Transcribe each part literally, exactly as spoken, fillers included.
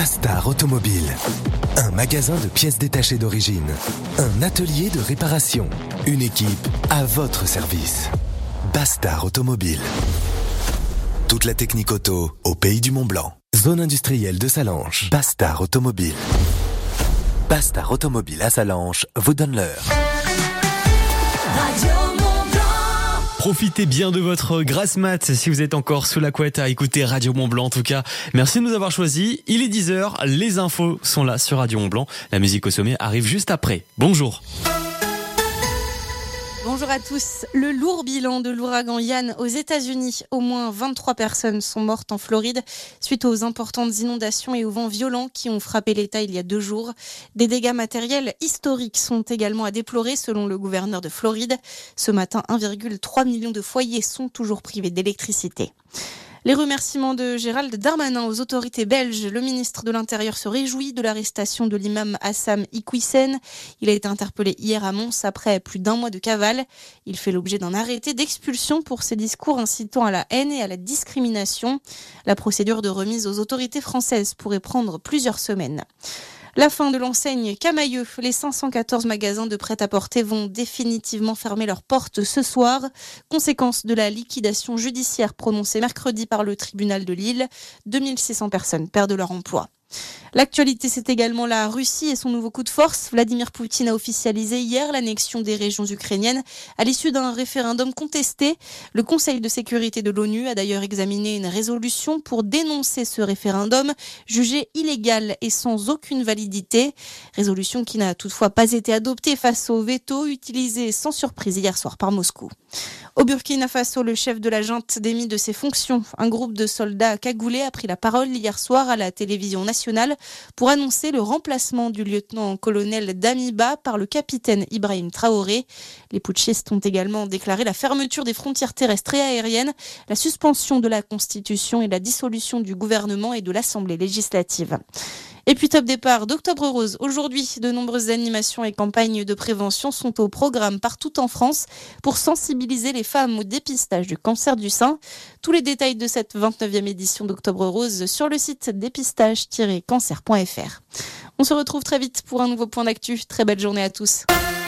Bastar Automobile. Un magasin de pièces détachées d'origine. Un atelier de réparation. Une équipe à votre service. Bastar Automobile. Toute la technique auto au pays du Mont-Blanc. Zone industrielle de Sallanches. Bastar Automobile. Bastar Automobile à Sallanches vous donne l'heure. Profitez bien de votre grasse mat si vous êtes encore sous la couette à écouter Radio Mont-Blanc. En tout cas, merci de nous avoir choisis. Il est dix heures, les infos sont là sur Radio Mont-Blanc. La musique au sommet arrive juste après. Bonjour. Bonjour à tous. Le lourd bilan de l'ouragan Ian aux États-Unis. Au moins vingt-trois personnes sont mortes en Floride suite aux importantes inondations et aux vents violents qui ont frappé l'État il y a deux jours. Des dégâts matériels historiques sont également à déplorer selon le gouverneur de Floride. Ce matin, un virgule trois million de foyers sont toujours privés d'électricité. Les remerciements de Gérald Darmanin aux autorités belges. Le ministre de l'Intérieur se réjouit de l'arrestation de l'imam Hassam Iquissen. Il a été interpellé hier à Mons après plus d'un mois de cavale. Il fait l'objet d'un arrêté d'expulsion pour ses discours incitant à la haine et à la discrimination. La procédure de remise aux autorités françaises pourrait prendre plusieurs semaines. La fin de l'enseigne Camaïeu. Les cinq cent quatorze magasins de prêt-à-porter vont définitivement fermer leurs portes ce soir. Conséquence de la liquidation judiciaire prononcée mercredi par le tribunal de Lille. deux mille six cents personnes perdent leur emploi. L'actualité, c'est également la Russie et son nouveau coup de force. Vladimir Poutine a officialisé hier l'annexion des régions ukrainiennes à l'issue d'un référendum contesté. Le Conseil de sécurité de l'ONU a d'ailleurs examiné une résolution pour dénoncer ce référendum, jugé illégal et sans aucune validité. Résolution qui n'a toutefois pas été adoptée face au veto utilisé sans surprise hier soir par Moscou. Au Burkina Faso, le chef de la junte démis de ses fonctions. Un groupe de soldats cagoulés a pris la parole hier soir à la télévision nationale pour annoncer le remplacement du lieutenant-colonel Damiba par le capitaine Ibrahim Traoré. Les putschistes ont également déclaré la fermeture des frontières terrestres et aériennes, la suspension de la Constitution et la dissolution du gouvernement et de l'Assemblée législative. Et puis top départ d'Octobre Rose. Aujourd'hui, de nombreuses animations et campagnes de prévention sont au programme partout en France pour sensibiliser les femmes au dépistage du cancer du sein. Tous les détails de cette vingt-neuvième édition d'Octobre Rose sur le site dépistage tiret cancer point f r. On se retrouve très vite pour un nouveau point d'actu. Très belle journée à tous.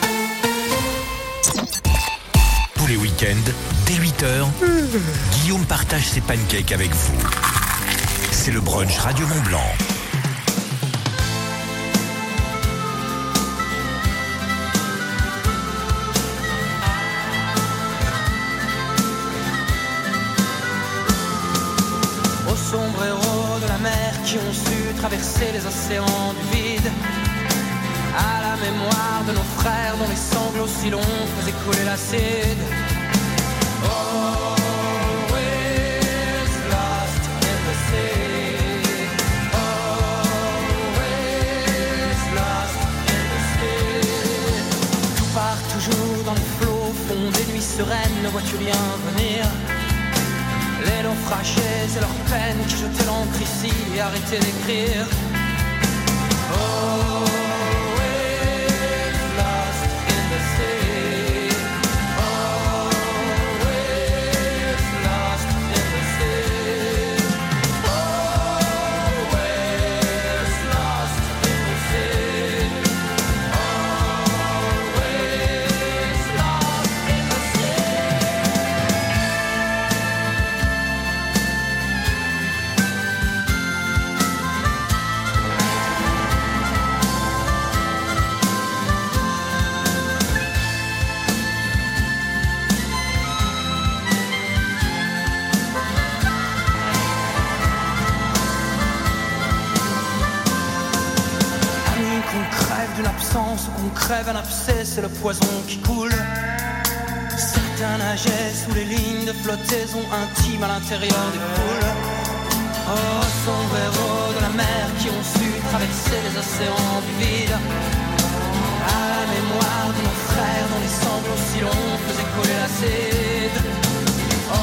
Tous les week-ends, dès huit heures, Guillaume partage ses pancakes avec vous. C'est le brunch Radio Mont-Blanc. Sombreros de la mer qui ont su traverser les océans du vide, à la mémoire de nos frères dont les sanglots si longs faisaient couler l'acide. Always lost in the sea. Always lost in the sea. Tout part toujours dans les flots, fond des nuits sereines, ne vois-tu rien venir? Les naufragés, c'est leur peine qui jetaient l'encre ici et arrêtaient d'écrire. Always lost in the sea. Always lost in the sea. Always lost in the sea. Always lost in the sea. Qu'on crève un abcès, c'est le poison qui coule. Certains nageaient sous les lignes de flottaison intime à l'intérieur des poules. Oh, sombreros de la mer qui ont su traverser les océans du vide, à la mémoire de nos frères dont les sanglots si longs faisaient couler l'acide. Oh,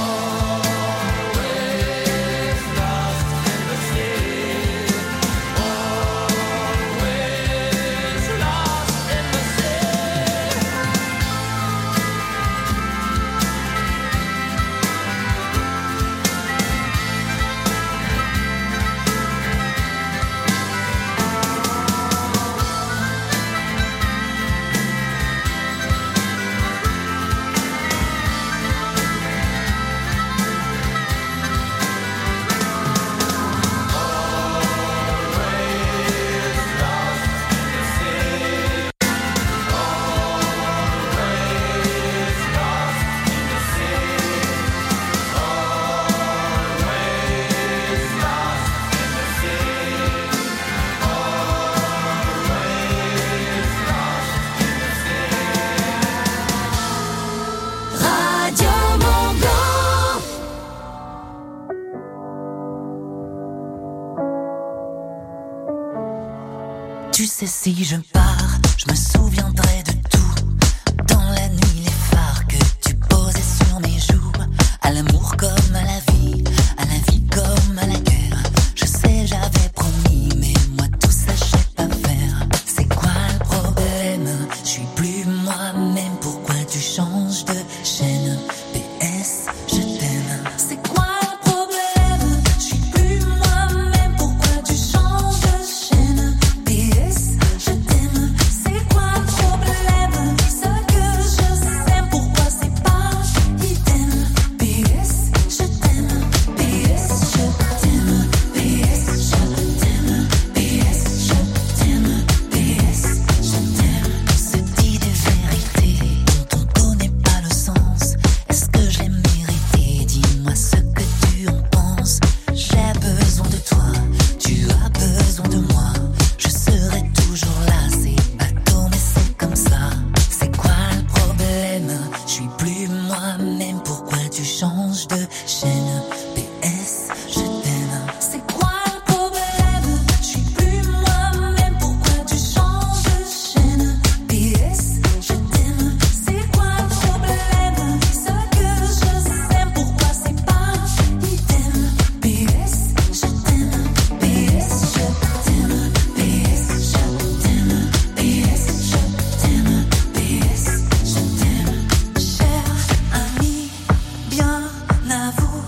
Tu sais, si je pars, je me souviendrai de tout. Dans la nuit, les phares que tu posais sur mes joues. À l'amour comme à la vie, à la vie comme à la guerre. Je sais, j'avais promis, mais moi tout ça je sais pas faire. C'est quoi le problème? Je suis plus moi-même, pourquoi tu changes de chaîne? P S, je t'aime. C'est quoi le problème? Je suis plus moi-même, pourquoi tu changes de chaîne? P S, je t'aime. C'est quoi le problème? Ce que je sais, pourquoi c'est pas idem? P S, je t'aime. P S, je t'aime. P S, je t'aime. P S, je t'aime. P S, je t'aime. Se dis des vérités dont on connaît pas le sens. Est-ce que je l'ai mérité? Dis-moi ce que tu en penses. J'ai besoin de toi, tu as besoin de moi. Je serai toujours là, c'est bateau mais c'est comme ça. C'est quoi le problème? Je suis plus moi-même, pourquoi tu changes de chaîne? P S, je t'aime. C'est quoi le problème? Je suis plus moi-même, pourquoi tu changes de chaîne? P S, je t'aime. C'est quoi le problème? Ce que je sais, pourquoi c'est pas idem? P S, je t'aime. P S, je t'aime. P S, je t'aime. P S, je t'aime. P S, je t'aime. Cher ami, bien à vous,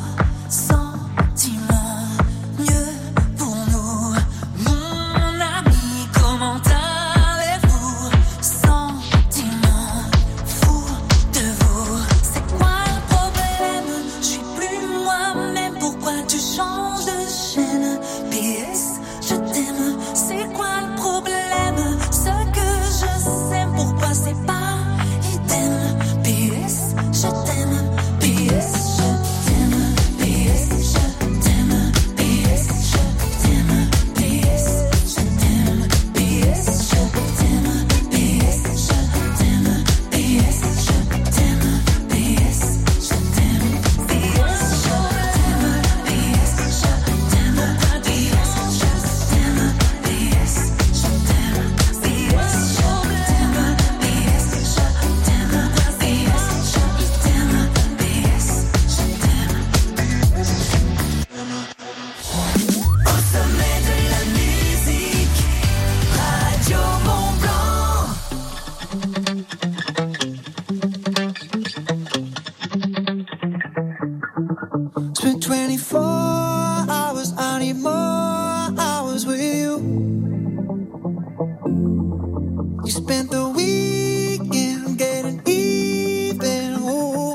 sentiment mieux pour nous. Mon ami, comment allez-vous? Sentiment fou de vous. C'est quoi le problème? Je suis plus moi-même, pourquoi tu changes de chaîne? P S, je t'aime. C'est quoi le problème? Ce que je sais, pourquoi c'est pas idem? P S, je t'aime. P S, je t'aime. P S, je t'aime. P S, je t'aime. P S, je t'aime. P S, je t'aime. P S, je t'aime. P S, je t'aime. P S, je t'aime. P S, je t'aime. P S, je t'aime. Pourquoi tu changes? Je t'aime. P S, je t'aime. P S, je t'aime. P S, je t'aime. Pourquoi P S, je t'aime. P S, je t'aime. Au sommet de la musique, Radio Mont-Blanc. Spent twenty-four hours, I need more hours with you. You spent the weekend getting even. Ooh.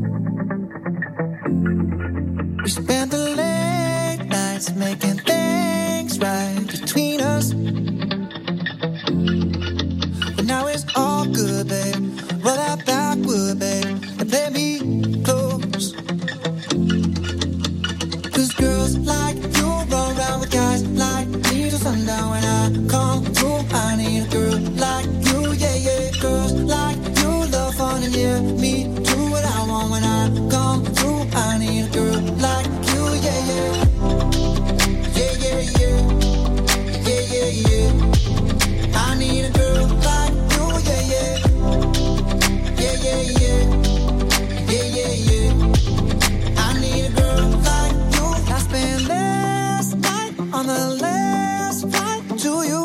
We spent the late nights making things right between us. But now it's all good, babe. Roll that backward, babe, and play me close. Cause girls like you run around with guys like me till sundown. When I come through, I need a girl like you, yeah, yeah. Girls like you love fun and yeah, me do what I want. When I come through, I need a girl like you, yeah, yeah. Yeah, yeah, yeah. Yeah, yeah, yeah. I need a girl like you, yeah, yeah. Yeah, yeah, yeah. Yeah, yeah, yeah. I need a girl like you. I spent last night on the last flight to you.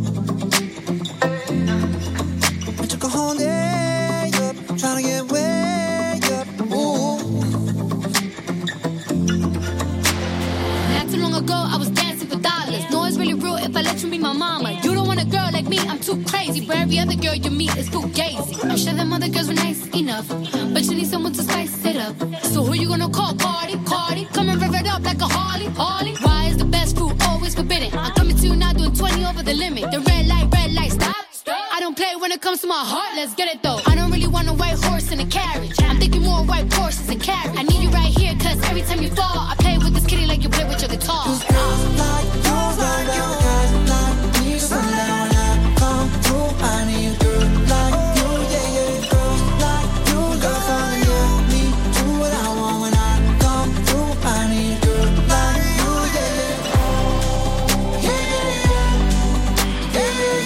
I took a whole day up, trying to get way up. Ooh. Not too long ago, I was dancing for dollars. No, it's really real if I let you be my mama. You don't want a girl like me, I'm too crazy. Where every other girl you meet is fugazi. I'm sure them other girls were nice enough, but you need someone to spice it up. So who you gonna call? Cardi, Cardi. Come and rev it up like a Harley, Harley. Why is the best food always forbidden? I'm coming to you now doing twenty over the limit. The red light, red light, stop. I don't play when it comes to my heart, let's get it though. I don't really want a white horse in a carriage. I'm thinking more white horses and carriage. I need you right here, cause every time you fall, I play with this kitty like you play with your guitar. Cause girls like you run around with guys like me till sundown. When I come through, I need a girl like you, yeah, yeah. Girls like you love fun and yeah, me do what I want. When I come through, I need a girl like you, yeah, yeah. Yeah, yeah, yeah. Yeah, yeah,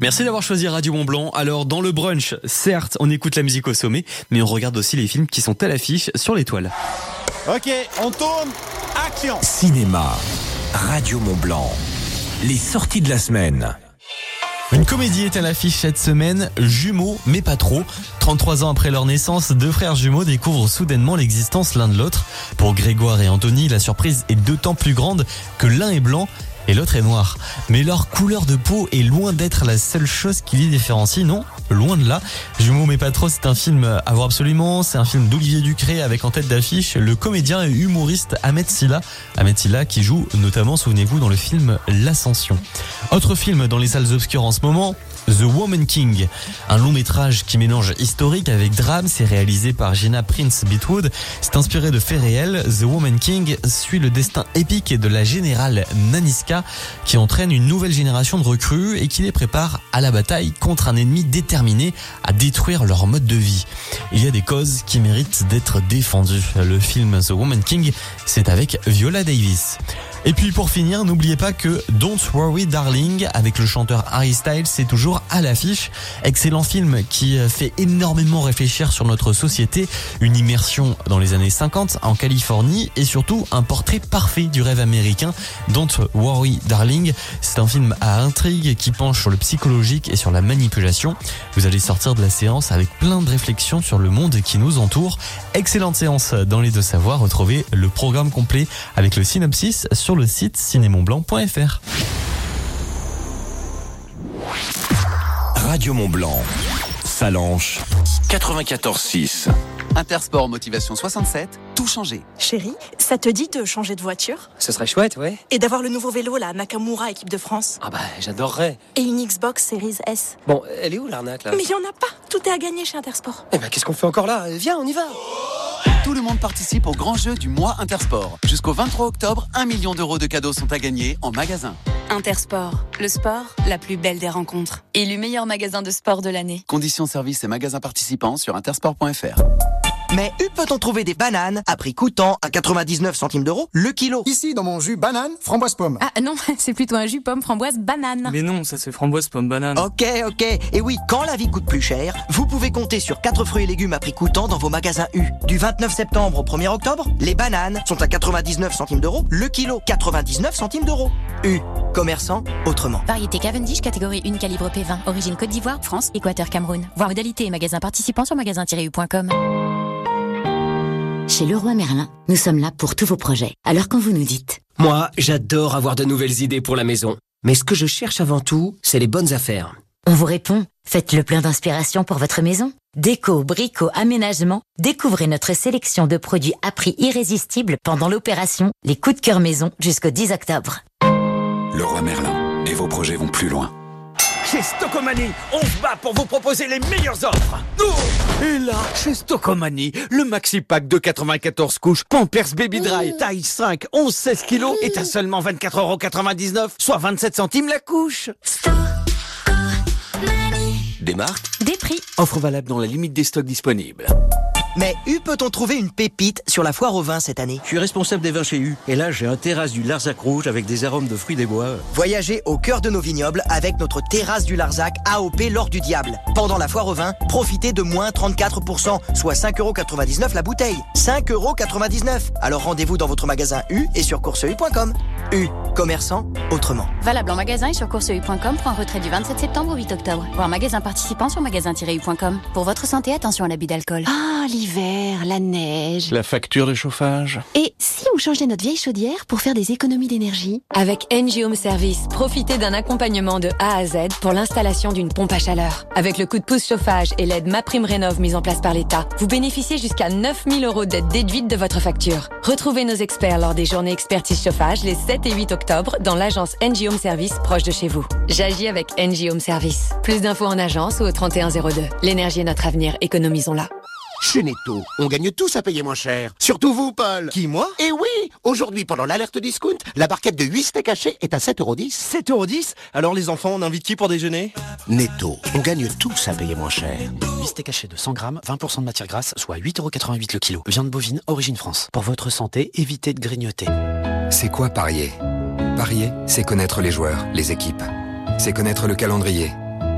Merci d'avoir choisi Radio Mont-Blanc. Alors, dans le brunch, certes, on écoute la musique au sommet, mais on regarde aussi les films qui sont à l'affiche sur l'étoile. Ok, on tourne. Action. Cinéma, Radio Mont-Blanc, les sorties de la semaine. Une comédie est à l'affiche cette semaine, Jumeaux, mais pas trop. trente-trois ans après leur naissance, deux frères jumeaux découvrent soudainement l'existence l'un de l'autre. Pour Grégoire et Anthony, la surprise est d'autant plus grande que l'un est blanc et l'autre est noir. Mais leur couleur de peau est loin d'être la seule chose qui les différencie, non ? Loin de là. Jumeaux mais pas trop, c'est un film à voir absolument. C'est un film d'Olivier Ducré avec en tête d'affiche le comédien et humoriste Ahmed Silla. Ahmed Silla qui joue notamment, souvenez-vous, dans le film L'Ascension. Autre film dans les salles obscures en ce moment, The Woman King, un long métrage qui mélange historique avec drame. C'est réalisé par Gina Prince Bythewood. C'est inspiré de faits réels. The Woman King suit le destin épique de la générale Naniska qui entraîne une nouvelle génération de recrues et qui les prépare à la bataille contre un ennemi déterminé à détruire leur mode de vie. Il y a des causes qui méritent d'être défendues. Le film The Woman King, c'est avec Viola Davis. Et puis pour finir, n'oubliez pas que Don't Worry Darling avec le chanteur Harry Styles, c'est toujours à l'affiche. Excellent film qui fait énormément réfléchir sur notre société, une immersion dans les années cinquante en Californie et surtout un portrait parfait du rêve américain. Don't Worry Darling, c'est un film à intrigue qui penche sur le psychologique et sur la manipulation. Vous allez sortir de la séance avec plein de réflexions sur le monde qui nous entoure. Excellente séance dans les deux savoirs. Retrouvez le programme complet avec le synopsis sur le site ciné mont blanc point f r. Radio Mont-Blanc, Salanches, quatre-vingt-quatorze six. Intersport Motivation soixante-sept, tout changé. Chérie, ça te dit de changer de voiture ? Ce serait chouette, ouais. Et d'avoir le nouveau vélo, la Nakamura équipe de France ? Ah bah, j'adorerais. Et une Xbox Series S. Bon, elle est où l'arnaque, là ? Mais il y en a pas, tout est à gagner chez Intersport. Eh ben, qu'est-ce qu'on fait encore là ? Viens, on y va. Tout le monde participe au grand jeu du mois Intersport. Jusqu'au vingt-trois octobre, un million d'euros de cadeaux sont à gagner en magasin. Intersport, le sport, la plus belle des rencontres. Élu meilleur magasin de sport de l'année. Conditions, services et magasins participants sur intersport point f r. Mais où peut-on trouver des bananes à prix coûtant à quatre-vingt-dix-neuf centimes d'euros le kilo ? Ici, dans mon jus banane, framboise pomme. Ah non, c'est plutôt un jus pomme framboise banane. Mais non, ça c'est framboise pomme banane. Ok, ok. Et oui, quand la vie coûte plus cher, vous pouvez compter sur quatre fruits et légumes à prix coûtant dans vos magasins U. Du vingt-neuf septembre au premier octobre, les bananes sont à quatre-vingt-dix-neuf centimes d'euros le kilo. quatre-vingt-dix-neuf centimes d'euros. U. Commerçant autrement. Variété Cavendish, catégorie un, calibre P vingt. Origine Côte d'Ivoire, France, Équateur, Cameroun. Voir modalité et magasins participants sur magasin tiret u point com. Chez Leroy Merlin, nous sommes là pour tous vos projets. Alors quand vous nous dites... Moi, j'adore avoir de nouvelles idées pour la maison. Mais ce que je cherche avant tout, c'est les bonnes affaires. On vous répond, faites le plein d'inspiration pour votre maison. Déco, brico, aménagement, découvrez notre sélection de produits à prix irrésistible pendant l'opération Les coups de cœur maison jusqu'au dix octobre. Leroy Merlin, et vos projets vont plus loin. Chez Stocomanie, on se bat pour vous proposer les meilleures offres. Oh, et là, chez Stocomanie, le maxi pack de quatre-vingt-quatorze couches Pampers Baby Dry, taille cinq, onze seize kilos, est à seulement vingt-quatre euros quatre-vingt-dix-neuf, soit vingt-sept centimes la couche. Des marques, des prix. Offre valable dans la limite des stocks disponibles. Mais où peut-on trouver une pépite sur la foire au vin cette année ? Je suis responsable des vins chez U. Et là, j'ai un terrasse du Larzac rouge avec des arômes de fruits des bois. Voyagez au cœur de nos vignobles avec notre terrasse du Larzac A O P l'or du diable. Pendant la foire au vin, profitez de moins trente-quatre pour cent, soit cinq euros quatre-vingt-dix-neuf la bouteille. cinq euros quatre-vingt-dix-neuf. Alors rendez-vous dans votre magasin U et sur course u point com. U, commerçant autrement. Valable en magasin et sur course u point com pour un retrait du vingt-sept septembre au huit octobre. Voir magasin participant sur magasin tiret u point com. Pour votre santé, attention à l'abus d'alcool. Ah, l'hiver, la neige. La facture de chauffage. Et si on changeait notre vieille chaudière pour faire des économies d'énergie ? Avec Engie Home Service, profitez d'un accompagnement de A à Z pour l'installation d'une pompe à chaleur. Avec le coup de pouce chauffage et l'aide MaPrimeRénov' mise en place par l'État, vous bénéficiez jusqu'à neuf mille euros d'aide déduite de votre facture. Retrouvez nos experts lors des journées expertise chauffage les sept et huit octobre dans l'agence Engie Home Service proche de chez vous. J'agis avec Engie Home Service. Plus d'infos en agence ou au trente et un zéro deux. L'énergie est notre avenir, économisons-la. Chez Netto, on gagne tous à payer moins cher. Surtout vous, Paul. Qui, moi ? Eh oui, aujourd'hui, pendant l'alerte discount, la barquette de huit steaks hachés est à sept euros dix. sept euros dix ? Alors les enfants, on invite qui pour déjeuner ? Netto, on gagne tous à payer moins cher. huit steaks hachés de cent grammes, vingt pour cent de matière grasse, soit huit euros quatre-vingt-huit le kilo. Viande bovine, origine France. Pour votre santé, évitez de grignoter. C'est quoi parier ? Parier, c'est connaître les joueurs, les équipes. C'est connaître le calendrier.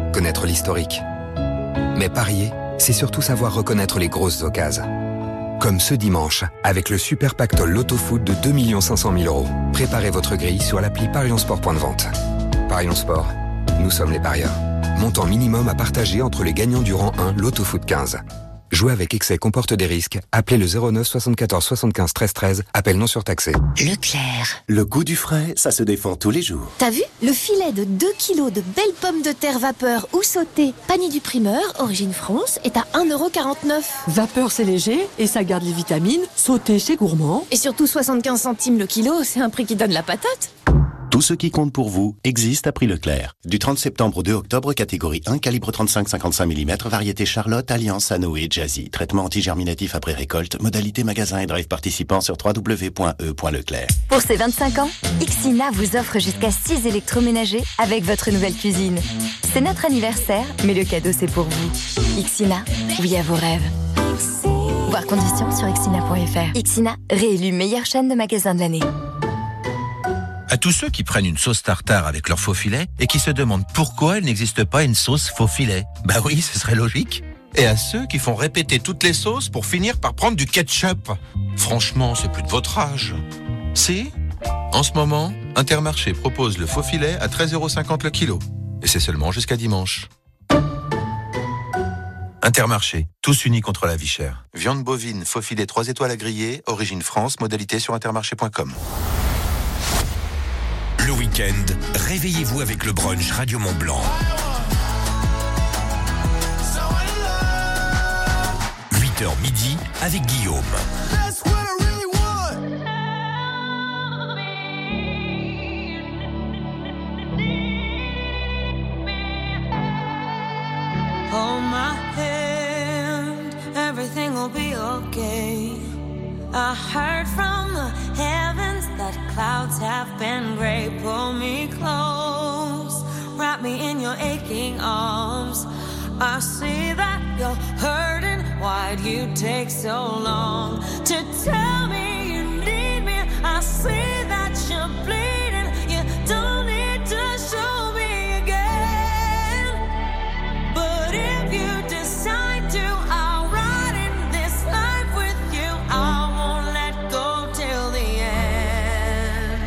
connaître l'historique. Mais parier, c'est surtout savoir reconnaître les grosses occasions. Comme ce dimanche, avec le Super Pactole Loto Foot de deux millions cinq cent mille euros. Préparez votre grille sur l'appli Parions-Sport point de vente. Parions-Sport, nous sommes les parieurs. Montant minimum à partager entre les gagnants du rang un Loto Foot quinze. Jouer avec excès comporte des risques. Appelez le zéro neuf soixante-quatorze soixante-quinze treize treize. Appel non surtaxé. Leclerc. Le goût du frais, ça se défend tous les jours. T'as vu? Le filet de deux kilos de belles pommes de terre vapeur ou sautées, panier du primeur, origine France, est à un euro quarante-neuf. Vapeur, c'est léger et ça garde les vitamines. Sauté, c'est gourmand. Et surtout soixante-quinze centimes le kilo, c'est un prix qui donne la patate. Tout ce qui compte pour vous existe à prix Leclerc. Du trente septembre au deux octobre, catégorie un, calibre trente-cinq cinquante-cinq millimètres, variété Charlotte, Alliance, Anoé, Jazzy. Traitement antigerminatif après récolte, modalité magasin et drive participant sur w w w point e point leclerc. Pour ses vingt-cinq ans, Ixina vous offre jusqu'à six électroménagers avec votre nouvelle cuisine. C'est notre anniversaire, mais le cadeau c'est pour vous. Ixina, oui à vos rêves. Voir conditions sur ixina point f r. Ixina, réélu meilleure chaîne de magasins de l'année. À tous ceux qui prennent une sauce tartare avec leur faux filet et qui se demandent pourquoi il n'existe pas une sauce faux filet. Bah oui, ce serait logique. Et à ceux qui font répéter toutes les sauces pour finir par prendre du ketchup. Franchement, c'est plus de votre âge. Si, en ce moment, Intermarché propose le faux filet à treize euros cinquante le kilo. Et c'est seulement jusqu'à dimanche. Intermarché, tous unis contre la vie chère. Viande bovine, faux filet trois étoiles à griller, origine France, modalité sur intermarché point com. Le week-end, réveillez-vous avec le brunch Radio Mont Blanc. huit heures midi avec Guillaume. Hold my hand, everything will be okay. I heard from the heavens that clouds have been gray. Pull me close, wrap me in your aching arms. I see that you're hurting. Why'd you take so long to tell me you need me? I see that you're bleeding. You don't need to show me again. But if you decide to, I'll ride in this life with you. I won't let go till the end.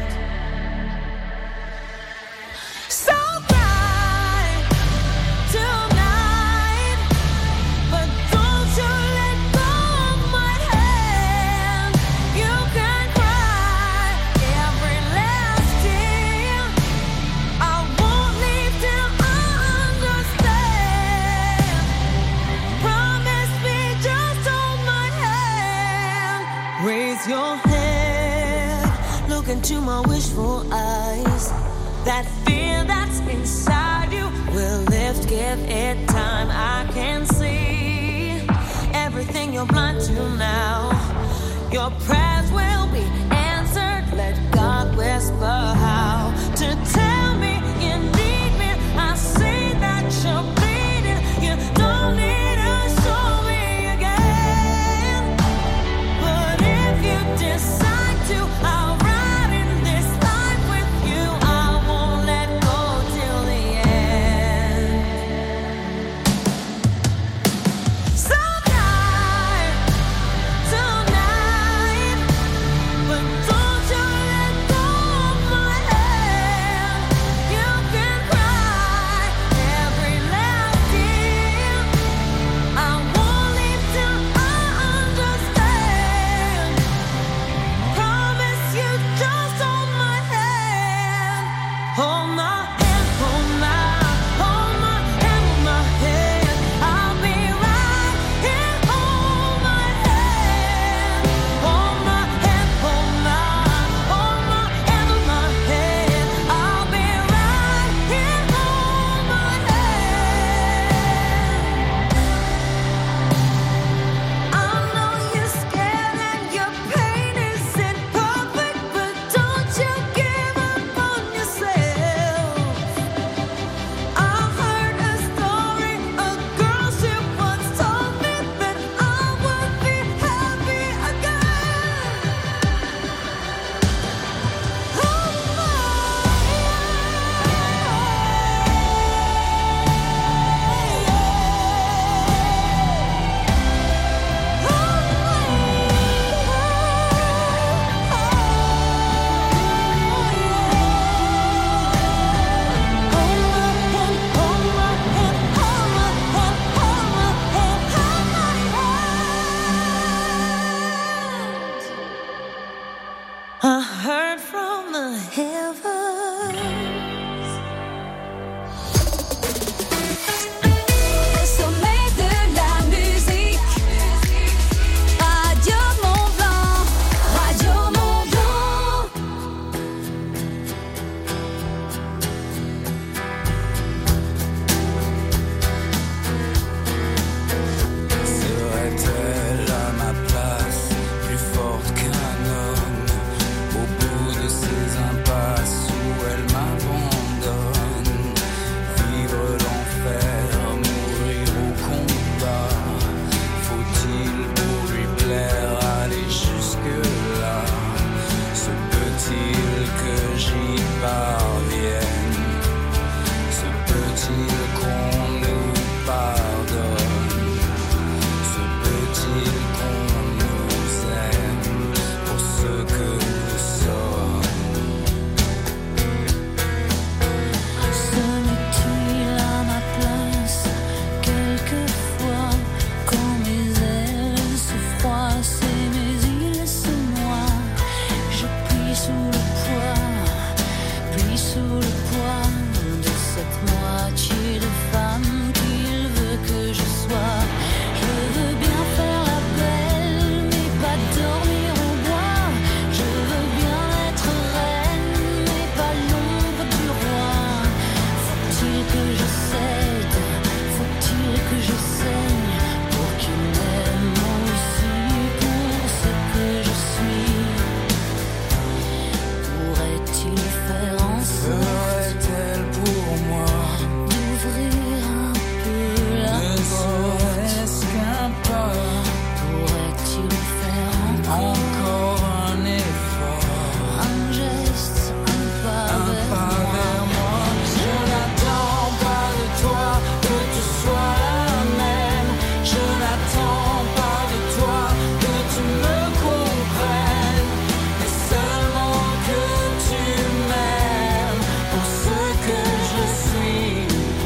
So cry tonight, but don't you let go of my hand. You can cry every last tear. I won't leave till I understand. Promise me, just hold my hand. Raise your head, look into my wishful eyes. That fear that's inside you will lift, give it time. I can see everything you're blind to now. Your prayers will be answered. Let God whisper how to tell me you need me. I see that you're bleeding. You don't need to show me again. But if you decide to, I'll ride in this life with you. I won't let go till the end. So die tonight, but don't you let go of my I heard from the heavens. Au sommet de la musique, Radio Mont Blanc, Radio Mont Blanc. Serait-elle à ma place, plus forte qu'un homme, au bout de ces impasses où elle m'abandonne? Vivre l'enfer, mourir au combat, faut-il pour lui plaire aller jusque-là? Se peut-il que j'y parvienne? Se peut-il qu'on nous pardonne? Se peut-il qu'on nous aime pour ce que nous sommes? Se met-il à ma place quelquefois quand mes ailes se froissent et mes îles se noient? Je plie sous le poids, plie sous le poids de cette moitié de femme qu'il veut que je sois. Je veux bien faire la belle, mais pas dormir au bois. Je veux bien être reine, mais pas l'ombre du roi. Faut-il que je cède, faut-il que je saigne pour qu'il m'aime aussi pour ce que je suis? Pourrait-il faire en sorte Serait-elle pour moi d'ouvrir un peu la ne porte? serait-ce qu'un pas, Pourrait-il faire encore encore un effort, un geste, un pas un vers pas moi? vers moi? Je n'attends pas de toi que tu sois la même. Je n'attends pas de toi que tu me comprennes, mais seulement que tu m'aimes pour ce que je suis.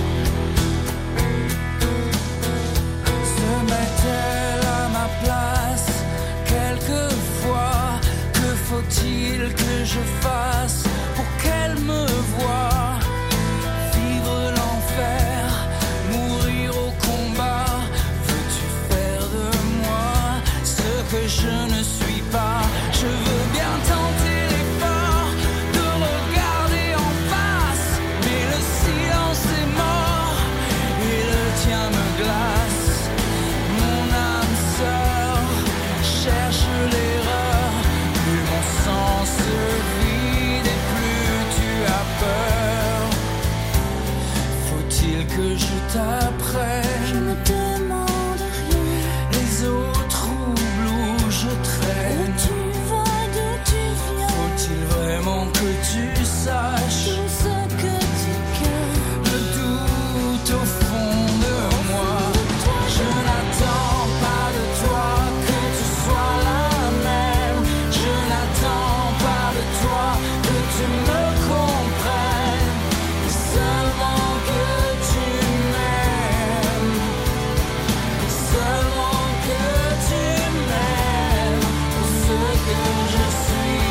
Se met-elle à ma place quelquefois? Que faut-il que je fasse pour qu'elle me voie? Vivre l'enfer, mourir au combat. Veux-tu faire de moi ce que je ne suis pas? Je veux bien tenter l'effort de regarder en face, mais le silence est mort et le tien me glace. Mon âme sœur cherche l'erreur, plus mon sang se vide et plus tu as peur. Faut-il que je t'apprenne? Je me demande rien. Les eaux troubles où je Où traîne. tu vas, d'où tu viens? Faut-il vraiment que tu saches Tout ce que tu crains. le doute au fond de moi? Je n'attends pas de toi que tu sois la même. Je n'attends pas de toi que tu me comprennes, mais seulement que tu m'aimes. Seulement que tu m'aimes pour ce que je suis.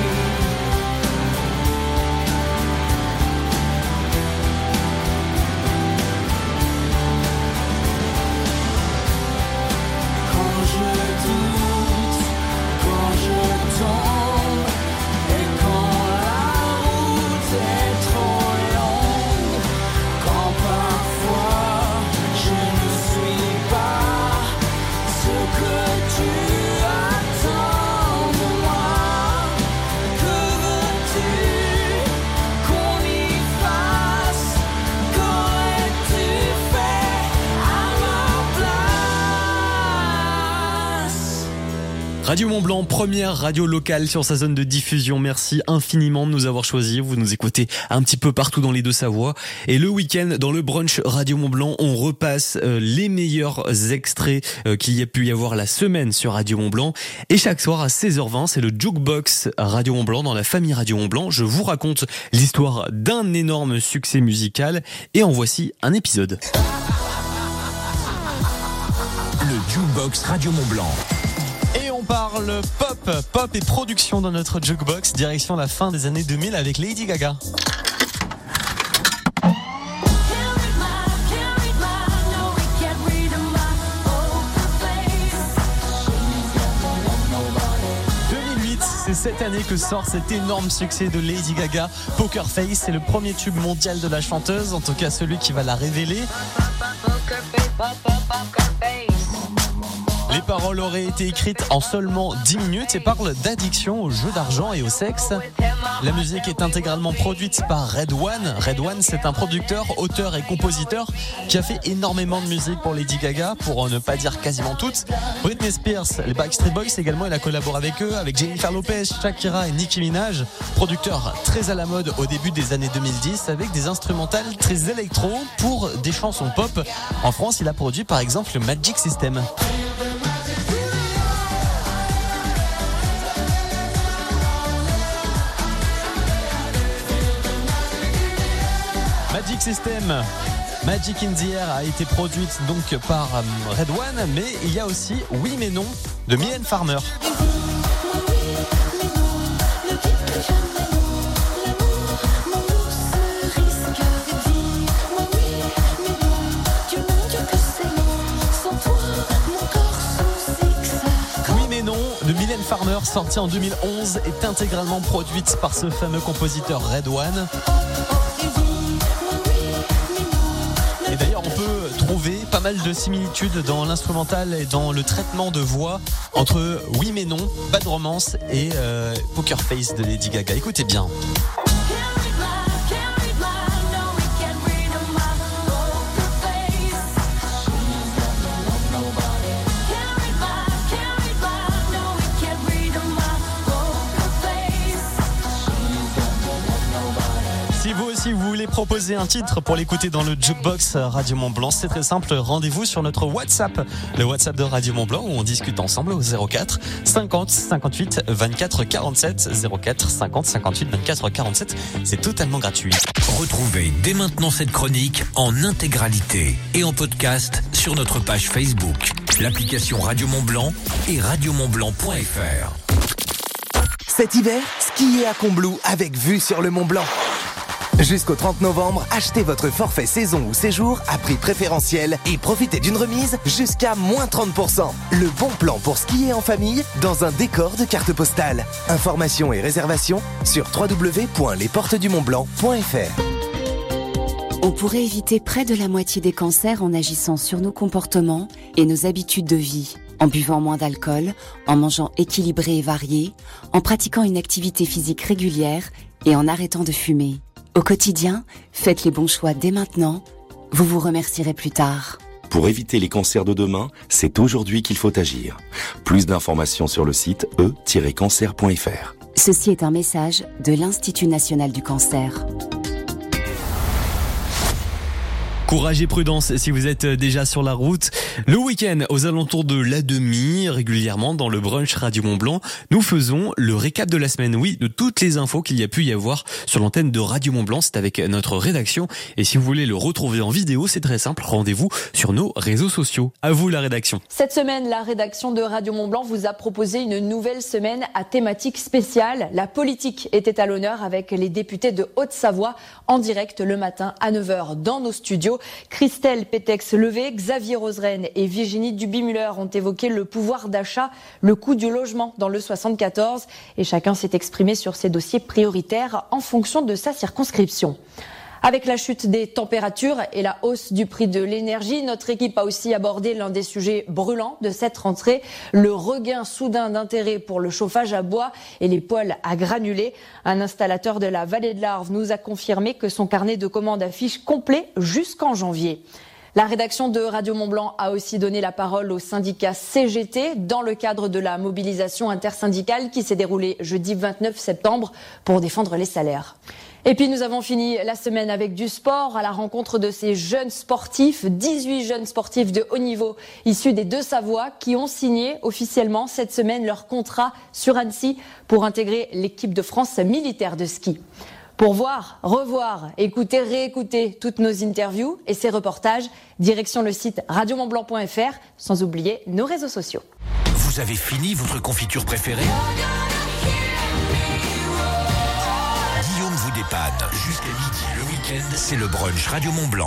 Quand je doute, quand je tombe, et quand la route est trop longue, quand parfois je ne suis pas ce que tu attends de moi. Que veux-tu qu'on y fasse? Qu'aurais-tu fait à ma place? Radio Mont Blanc, première radio locale sur sa zone de diffusion. Merci infiniment de nous avoir choisis. Vous nous écoutez un petit peu partout dans les Deux-Savoies. Et le week-end, dans le brunch Radio Mont Blanc, on repasse euh, les meilleurs extraits euh, qu'il y a pu y avoir la semaine sur Radio Mont Blanc. Et chaque soir à seize heures vingt, c'est le Jukebox Radio Mont Blanc dans la famille Radio Mont Blanc. Je vous raconte l'histoire d'un énorme succès musical. Et en voici un épisode. Le Jukebox Radio Mont Blanc. Et on parle le pop, pop et production dans notre jukebox, direction la fin des années deux mille avec Lady Gaga. C'est cette année que sort cet énorme succès de Lady Gaga, Poker Face. C'est le premier tube mondial de la chanteuse, en tout cas celui qui va la révéler. Les paroles auraient été écrites en seulement dix minutes et parlent d'addiction au jeu d'argent et au sexe. La musique est intégralement produite par Red One. Red One, c'est un producteur, auteur et compositeur qui a fait énormément de musique pour Lady Gaga, pour ne pas dire quasiment toutes. Britney Spears, les Backstreet Boys également, il a collaboré avec eux, avec Jennifer Lopez, Shakira et Nicki Minaj. Producteur très à la mode au début des années deux mille dix, avec des instrumentales très électro pour des chansons pop. En France, il a produit par exemple le Magic System. Magic System, Magic in the Air a été produite donc par Red One, mais il y a aussi Oui mais non de Mylène Farmer. Oui mais non de Mylène Farmer, sortie en deux mille onze, est intégralement produite par ce fameux compositeur Red One. Et d'ailleurs, on peut trouver pas mal de similitudes dans l'instrumental et dans le traitement de voix entre Oui mais non, Bad Romance et euh, Poker Face de Lady Gaga. Écoutez bien. Si vous aussi vous voulez proposer un titre pour l'écouter dans le Jukebox Radio Mont Blanc, c'est très simple, rendez-vous sur notre WhatsApp, le WhatsApp de Radio Mont Blanc, où on discute ensemble au zéro quatre cinquante cinquante-huit vingt-quatre quarante-sept, zéro quatre cinquante cinquante-huit vingt-quatre quarante-sept, c'est totalement gratuit. Retrouvez dès maintenant cette chronique en intégralité et en podcast sur notre page Facebook, l'application Radio Mont Blanc et radio mont blanc point f r. Cet hiver, skiez à Combloux avec vue sur le Mont Blanc. Jusqu'au trente novembre, achetez votre forfait saison ou séjour à prix préférentiel et profitez d'une remise jusqu'à moins trente pour cent. Le bon plan pour skier en famille dans un décor de carte postale. Informations et réservations sur w w w point les portes du mont blanc point f r. On pourrait éviter près de la moitié des cancers en agissant sur nos comportements et nos habitudes de vie. En buvant moins d'alcool, en mangeant équilibré et varié, en pratiquant une activité physique régulière et en arrêtant de fumer. Au quotidien, faites les bons choix dès maintenant. Vous vous remercierez plus tard. Pour éviter les cancers de demain, c'est aujourd'hui qu'il faut agir. Plus d'informations sur le site e tiret cancer point f r. Ceci est un message de l'Institut national du cancer. Courage et prudence si vous êtes déjà sur la route. Le week-end, aux alentours de la demi, régulièrement dans le brunch Radio Mont Blanc, nous faisons le récap de la semaine, oui, de toutes les infos qu'il y a pu y avoir sur l'antenne de Radio Mont Blanc. C'est avec notre rédaction. Et si vous voulez le retrouver en vidéo, c'est très simple, rendez-vous sur nos réseaux sociaux. À vous la rédaction. Cette semaine, la rédaction de Radio Mont Blanc vous a proposé une nouvelle semaine à thématique spéciale. La politique était à l'honneur avec les députés de Haute-Savoie en direct le matin à neuf heures dans nos studios. Christelle Pétex-Levé, Xavier Roseraine et Virginie Duby-Muller ont évoqué le pouvoir d'achat, le coût du logement dans le soixante-quatorze et chacun s'est exprimé sur ses dossiers prioritaires en fonction de sa circonscription. Avec la chute des températures et la hausse du prix de l'énergie, notre équipe a aussi abordé l'un des sujets brûlants de cette rentrée, le regain soudain d'intérêt pour le chauffage à bois et les poêles à granulés. Un installateur de la vallée de l'Arve nous a confirmé que son carnet de commandes affiche complet jusqu'en janvier. La rédaction de Radio Mont Blanc a aussi donné la parole au syndicat C G T dans le cadre de la mobilisation intersyndicale qui s'est déroulée jeudi vingt-neuf septembre pour défendre les salaires. Et puis nous avons fini la semaine avec du sport à la rencontre de ces jeunes sportifs, dix-huit jeunes sportifs de haut niveau issus des Deux-Savoie qui ont signé officiellement cette semaine leur contrat sur Annecy pour intégrer l'équipe de France militaire de ski. Pour voir, revoir, écouter, réécouter toutes nos interviews et ces reportages, direction le site radio mont blanc point f r, sans oublier nos réseaux sociaux. Vous Vous avez fini votre confiture préférée? Guillaume vous dépanne. Jusqu'à midi le week-end, c'est le brunch Radio Mont-Blanc.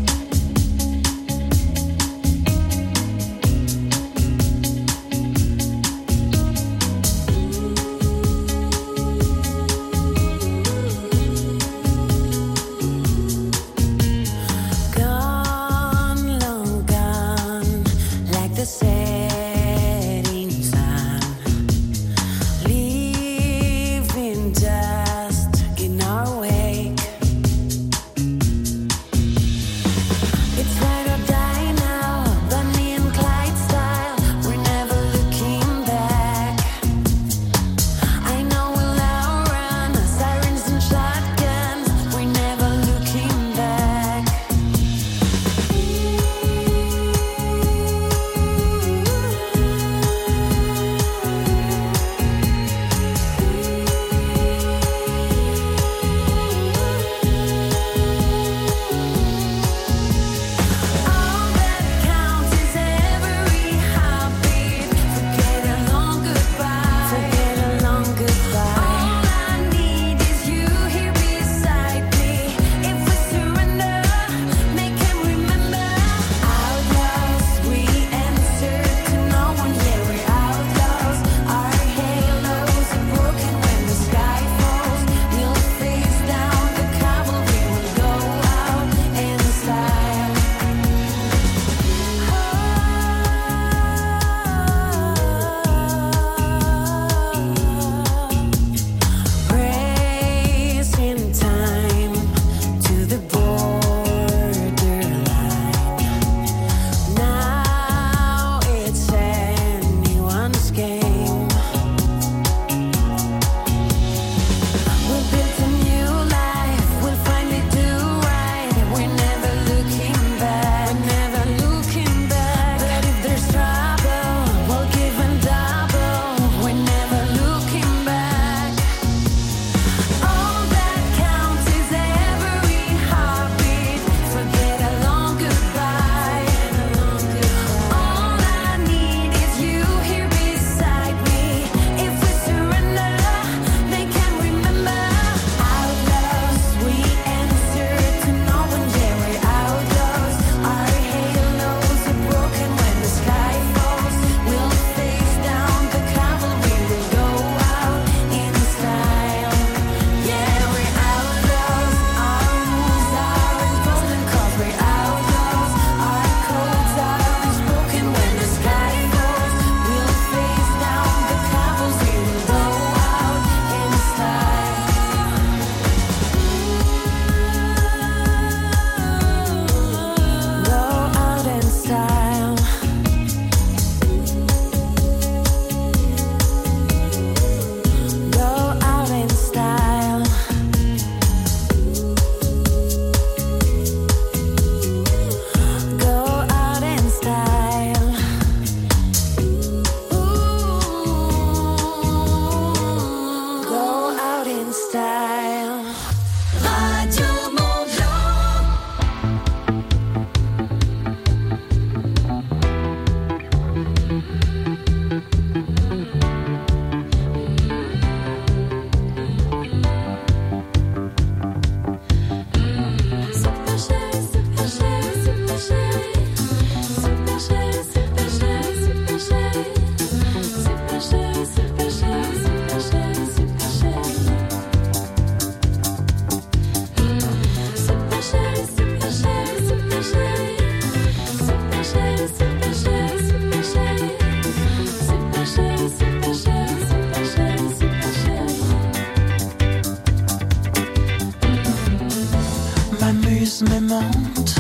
m'amuse, me monte,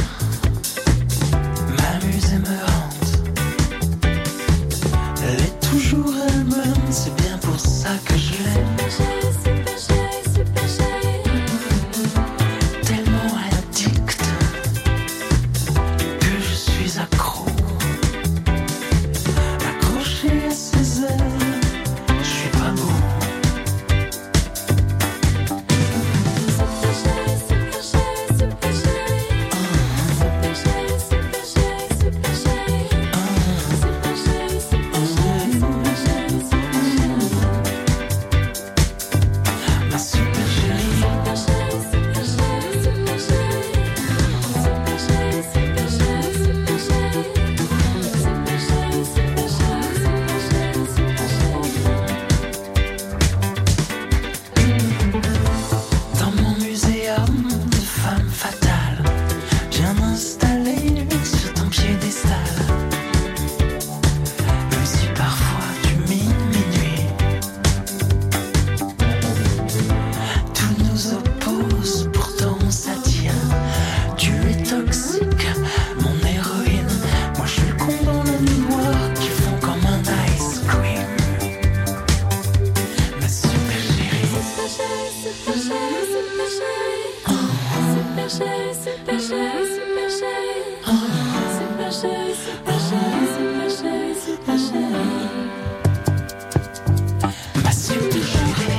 m'amuse et me hante. Elle est toujours elle-même, c'est bien pour ça que je l'aime. Tellement addict que je suis accro, accroché à ses ailes, je suis pas beau. chérie, super chérie, super chérie. Super chérie, super chérie, super chérie, super chérie. Ma super chérie.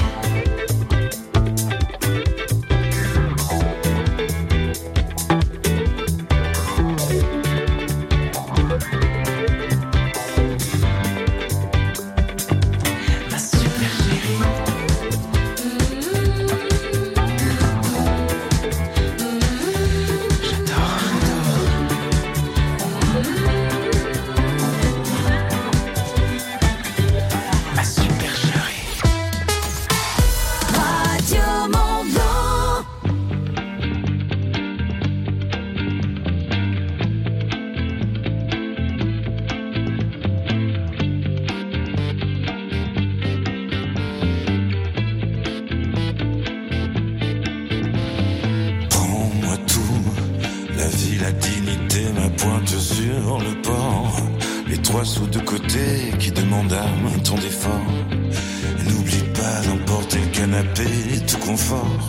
Sous de côté qui demande un temps d'effort. N'oublie pas d'emporter le canapé, tout confort.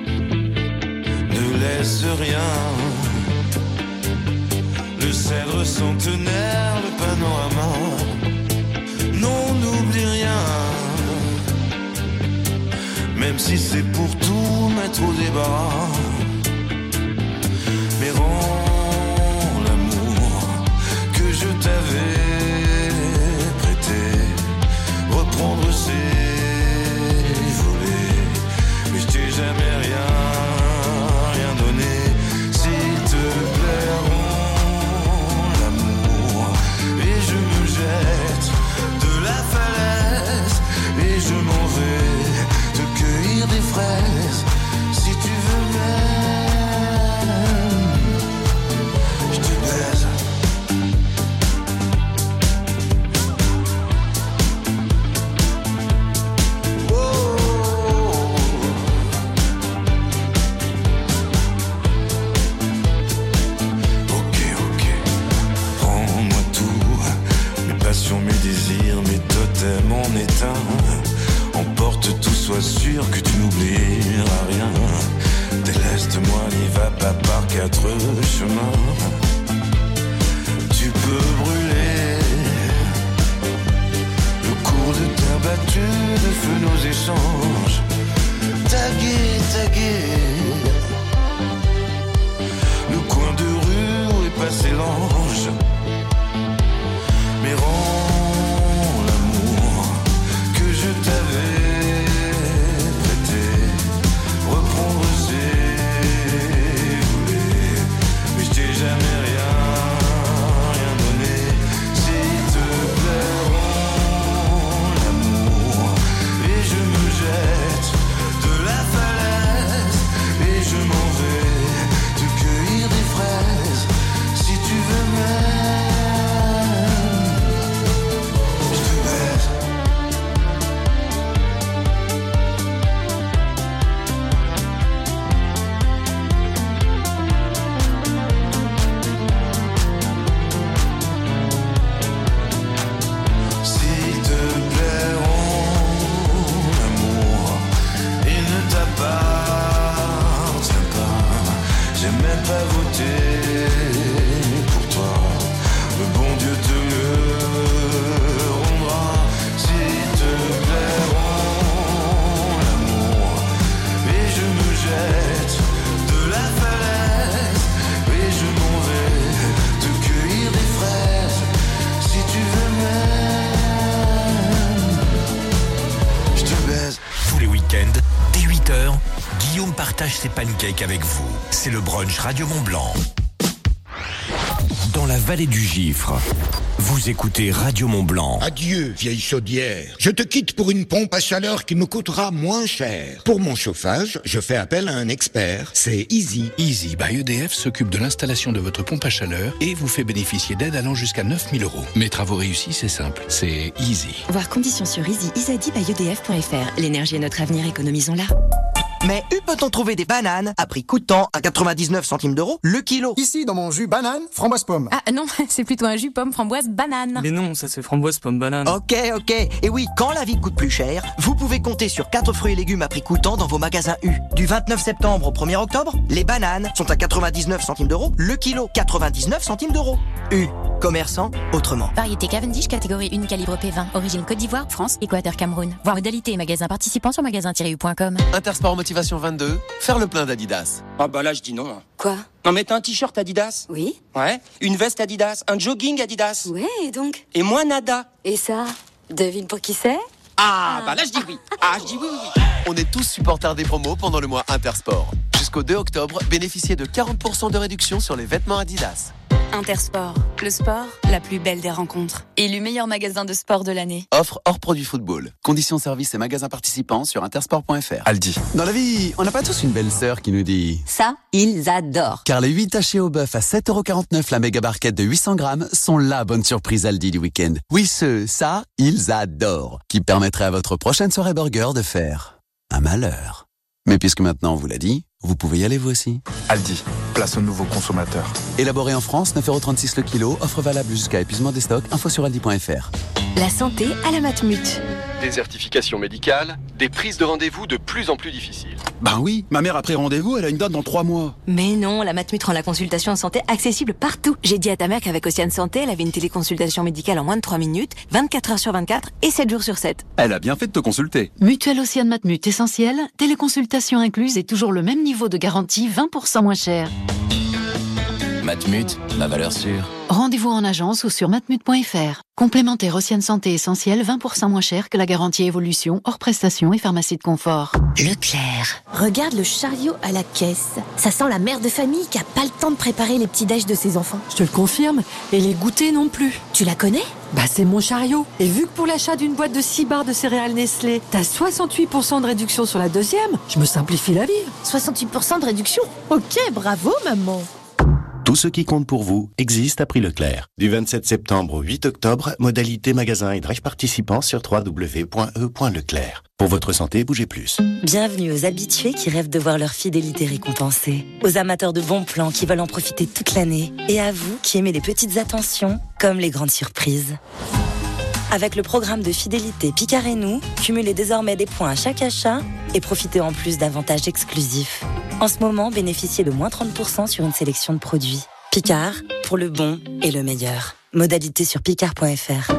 Ne laisse rien. Le cèdre centenaire, le panorama. Non, n'oublie rien. Même si c'est pour tout mettre au débarras. Mais rends l'amour que je t'avais prendre ses volets, mais je t'ai jamais rien, rien donné. S'il te plaît, rends l'amour et je me jette de la falaise et je m'en vais te cueillir des fraises. Si tu veux même, je te baise. Mes désirs, mes totems en éteint. Emporte tout, sois sûr que tu n'oublieras rien. Déleste-moi, n'y va pas par quatre chemins. Tu peux brûler le cours de terre battue, de feu nos échanges. Taguer, taguer le coin de rue où est passé l'ange. Mais rends l'amour que je t'avais prêté, reprendre ses volets, mais je t'ai jamais rien, rien donné. S'il te plaît, rends l'amour et je me jette de la falaise et je m'en vais te cueillir des fraises. Si tu veux même. Pas voter pour toi, le bon Dieu te le rendra. S'il te plaît, rends l'amour et je me jette de la falaise et je m'en vais te cueillir des fraises. Si tu veux même, je te baise. Tous les week-ends, dès huit heures, Guillaume partage ses pancakes avec vous. C'est le brunch Radio Mont-Blanc. Dans la vallée du Gifre, vous écoutez Radio Mont-Blanc. Adieu, vieille chaudière. Je te quitte pour une pompe à chaleur qui me coûtera moins cher. Pour mon chauffage, je fais appel à un expert. C'est Easy. Easy by E D F s'occupe de l'installation de votre pompe à chaleur et vous fait bénéficier d'aides allant jusqu'à neuf mille euros. Mes travaux réussis, c'est simple. C'est Easy. Voir conditions sur easy easy by e d f point f r. L'énergie est notre avenir, économisons-la. Mais où peut-on trouver des bananes à prix coûtant à quatre-vingt-dix-neuf centimes d'euros le kilo? Ici, dans mon jus banane, framboise pomme. Ah non, c'est plutôt un jus pomme framboise banane. Mais non, ça c'est framboise pomme banane. Ok, ok. Et oui, quand la vie coûte plus cher, vous pouvez compter sur quatre fruits et légumes à prix coûtant dans vos magasins U. Du vingt-neuf septembre au premier octobre, les bananes sont à quatre-vingt-dix-neuf centimes d'euros le kilo. quatre-vingt-dix-neuf centimes d'euros. U. Commerçant autrement. Variété Cavendish, catégorie un, calibre P vingt. Origine Côte d'Ivoire, France, Équateur, Cameroun. Voir modalité et magasin participant sur magasin tiret u point com. Intersport Motivation vingt-deux, faire le plein d'Adidas. Ah bah là je dis non. Quoi? Non mais t'as un t-shirt Adidas? Oui. Ouais. Une veste Adidas, un jogging Adidas. Ouais, et donc? Et moi nada. Et ça? Devine pour qui c'est? Ah, ah bah là je dis oui. Ah je dis oui, oui, oui. On est tous supporters des promos pendant le mois Intersport. Jusqu'au deux octobre, bénéficiez de quarante pour cent de réduction sur les vêtements Adidas. Intersport, le sport, la plus belle des rencontres. Élu meilleur magasin de sport de l'année. Offre hors produit football. Conditions services et magasins participants sur intersport point f r. Aldi. Dans la vie, on n'a pas tous une belle-sœur qui nous dit ça, ils adorent. Car les huit tachés au bœuf à sept euros quarante-neuf la méga barquette de huit cents grammes sont la bonne surprise Aldi du week-end. Oui, ce ça, ils adorent. Qui permettrait à votre prochaine soirée burger de faire un malheur. Mais puisque maintenant on vous l'a dit, vous pouvez y aller vous aussi. Aldi, place aux nouveaux consommateurs. Élaboré en France, neuf euros trente-six le kilo, offre valable jusqu'à épuisement des stocks, info sur aldi point f r. La santé à la Matmut. Désertification médicale, des prises de rendez-vous de plus en plus difficiles. Ben oui, ma mère a pris rendez-vous, elle a une date dans trois mois. Mais non, la Matmut rend la consultation en santé accessible partout. J'ai dit à ta mère qu'avec Océane Santé, elle avait une téléconsultation médicale en moins de trois minutes, vingt-quatre heures sur vingt-quatre et sept jours sur sept. Elle a bien fait de te consulter. Mutuelle Océane Matmut essentielle, téléconsultation incluse et toujours le même niveau de garantie, vingt pour cent moins cher. Matmut, la valeur sûre. Rendez-vous en agence ou sur matmut point f r. Complémentaire Océane Santé essentielle, vingt pour cent moins cher que la garantie évolution, hors prestation et pharmacie de confort. Leclerc. Regarde le chariot à la caisse. Ça sent la mère de famille qui a pas le temps de préparer les petits déj de ses enfants. Je te le confirme. Et les goûters non plus. Tu la connais? Bah c'est mon chariot. Et vu que pour l'achat d'une boîte de six barres de céréales Nestlé, t'as soixante-huit pour cent de réduction sur la deuxième, je me simplifie la vie. soixante-huit pour cent de réduction? Ok, bravo maman. Tout ce qui compte pour vous existe à prix Leclerc. Du vingt-sept septembre au huit octobre, modalité magasin et drive participants sur w w w point e point leclerc. Pour votre santé, bougez plus. Bienvenue aux habitués qui rêvent de voir leur fidélité récompensée. Aux amateurs de bons plans qui veulent en profiter toute l'année. Et à vous qui aimez les petites attentions comme les grandes surprises. Avec le programme de fidélité Picard et nous, cumulez désormais des points à chaque achat et profitez en plus d'avantages exclusifs. En ce moment, bénéficiez de moins trente pour cent sur une sélection de produits. Picard, pour le bon et le meilleur. Modalité sur picard point f r.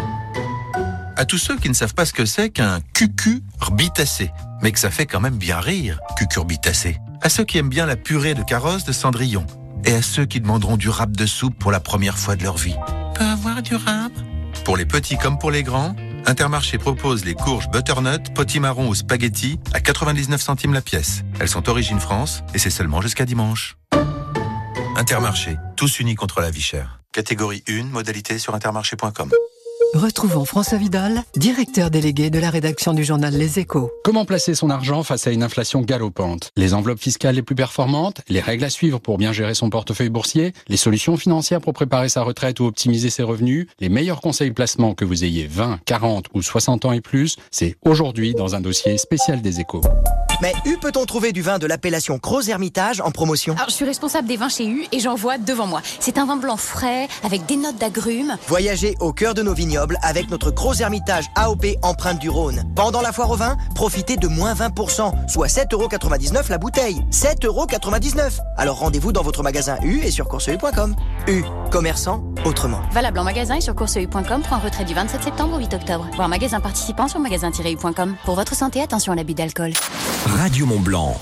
À tous ceux qui ne savent pas ce que c'est qu'un cucurbitacé, mais que ça fait quand même bien rire, cucurbitacé. À ceux qui aiment bien la purée de carosse de Cendrillon. Et à ceux qui demanderont du rap de soupe pour la première fois de leur vie. Peut avoir du rap ? Pour les petits comme pour les grands, Intermarché propose les courges butternut, potimarron ou spaghetti à quatre-vingt-dix-neuf centimes la pièce. Elles sont origine France et c'est seulement jusqu'à dimanche. Intermarché, tous unis contre la vie chère. Catégorie un, modalité sur intermarché point com. Retrouvons François Vidal, directeur délégué de la rédaction du journal Les Échos. Comment placer son argent face à une inflation galopante? Les enveloppes fiscales les plus performantes, les règles à suivre pour bien gérer son portefeuille boursier, les solutions financières pour préparer sa retraite ou optimiser ses revenus, les meilleurs conseils placement que vous ayez vingt, quarante ou soixante ans et plus, c'est aujourd'hui dans un dossier spécial des Échos. Mais où peut-on trouver du vin de l'appellation Gros Hermitage en promotion? Alors, je suis responsable des vins chez U et j'en vois devant moi. C'est un vin blanc frais, avec des notes d'agrumes. Voyagez au cœur de nos vignobles avec notre Gros Hermitage A O P empreinte du Rhône. Pendant la foire au vin, profitez de moins vingt pour cent, soit sept euros quatre-vingt-dix-neuf la bouteille. sept euros quatre-vingt-dix-neuf. Alors rendez-vous dans votre magasin U et sur course e u point com. U, commerçant autrement. Valable en magasin et sur course e u point com pour un retrait du vingt-sept septembre au huit octobre. Voir magasin participant sur magasin tiret u point com. Pour votre santé, attention à l'abus d'alcool. Radio Mont-Blanc.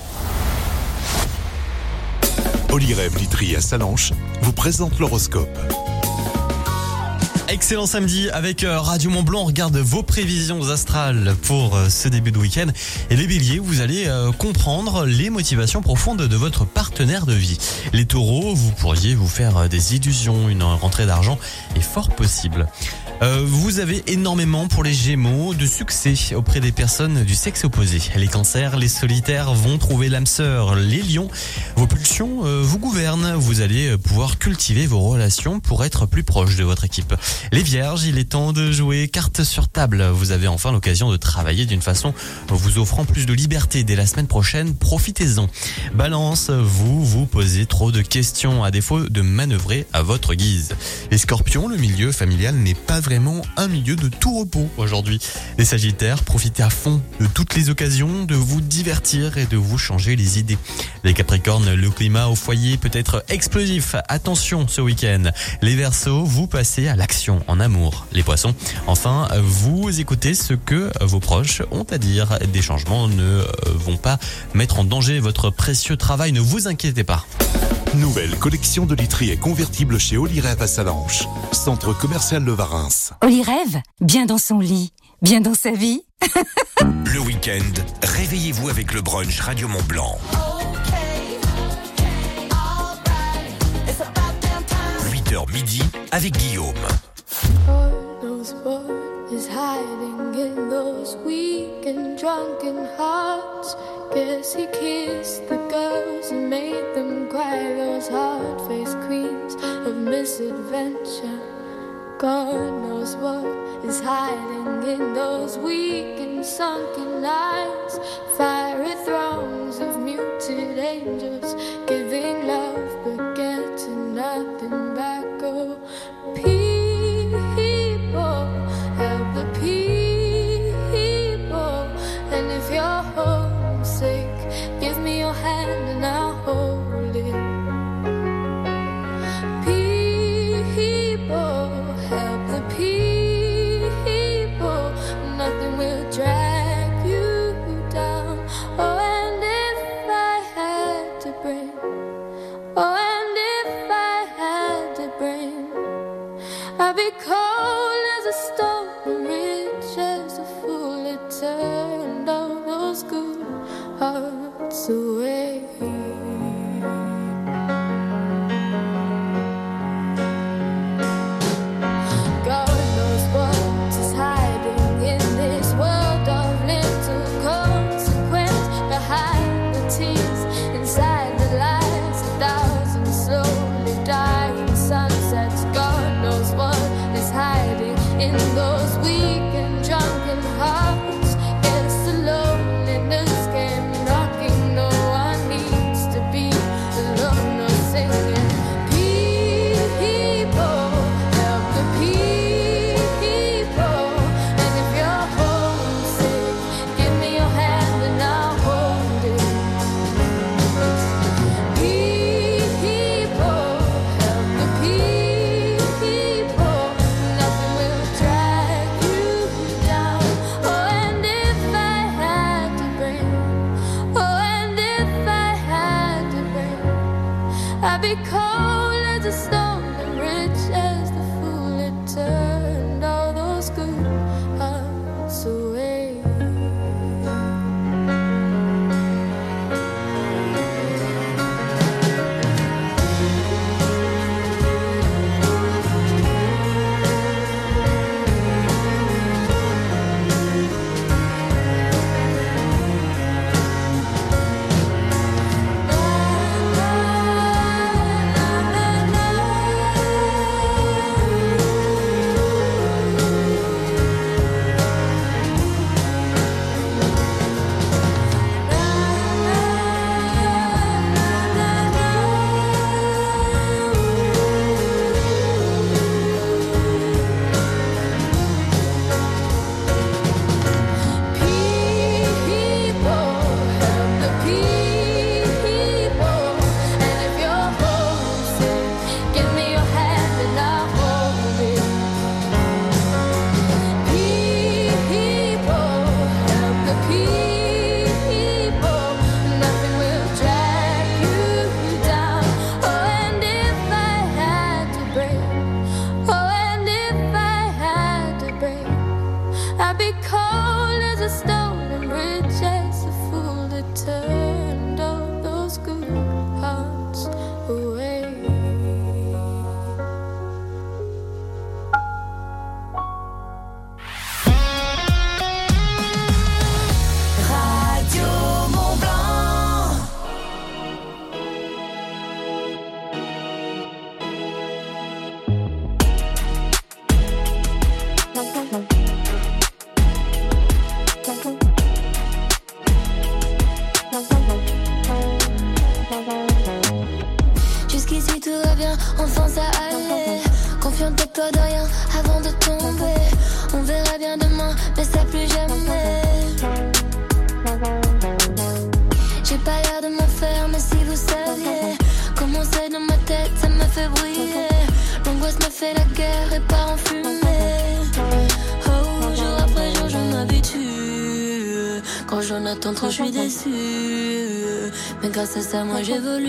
Olyrève Litry à Salanches vous présente l'horoscope. Excellent samedi avec Radio Mont-Blanc. On regarde vos prévisions astrales pour ce début de week-end. Et les béliers, vous allez comprendre les motivations profondes de votre partenaire de vie. Les taureaux, vous pourriez vous faire des illusions. Une rentrée d'argent est fort possible. Euh, vous avez énormément pour les gémeaux de succès auprès des personnes du sexe opposé. Les cancers, les solitaires vont trouver l'âme sœur. Les lions, vos pulsions euh, vous gouvernent. Vous allez pouvoir cultiver vos relations pour être plus proche de votre équipe. Les vierges, il est temps de jouer carte sur table. Vous avez enfin l'occasion de travailler d'une façon vous offrant plus de liberté dès la semaine prochaine. Profitez-en. Balance, vous vous posez trop de questions à défaut de manœuvrer à votre guise. Les scorpions, le milieu familial n'est pas vraiment un milieu de tout repos aujourd'hui. Les sagittaires, profitez à fond de toutes les occasions de vous divertir et de vous changer les idées. Les capricornes, le climat au foyer peut être explosif. Attention ce week-end. Les verseaux, vous passez à l'action en amour. Les poissons, enfin, vous écoutez ce que vos proches ont à dire. Des changements ne vont pas mettre en danger votre précieux travail, ne vous inquiétez pas. Nouvelle collection de literie convertible chez Olyrêve à Salanches. Centre commercial Le Varins. Olyrêve, bien dans son lit, bien dans sa vie. Le week-end, réveillez-vous avec le brunch Radio Mont Blanc. huit heures midi avec Guillaume. Is hiding in those weak and drunken hearts. Guess he kissed the girls and made them cry. Those hard-faced queens of misadventure. God knows what is hiding in those weak and sunken eyes. Fiery throngs of muted angels giving love but getting nothing back. Oh, people, help the people. And if you're homesick, give me your hand and I'll hold it. People, help the people. Nothing will drag you down. Oh, and if I had to bring, oh, and if I had to bring, I'd be cold as a stone, rich as a fool. It turned all those good hearts away. God knows what is hiding in this world of little consequence. Behind the tears, inside the lies, a thousand slowly dying sunsets. God knows what is hiding in those weak and drunken hearts. Guess the loneliness came knocking, no one fait la guerre et part en fumée. Oh, jour après jour, je m'habitue. Quand j'en attends trop, je suis déçue. Mais grâce à ça, moi j'évolue.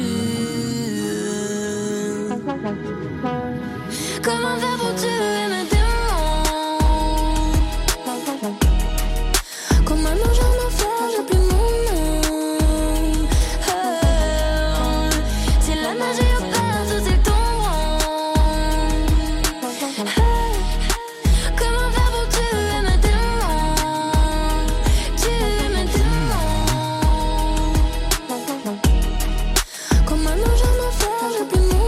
Comment faire pour tuer mes démons? Comment j'en ai fait, j'ai plus mon nom. Oh, c'est la magie opère, tout est tombant. Hey, comment faire pour tuer mes démons? Tuer mes démons. Comment j'en ai fait, j'ai plus mon nom.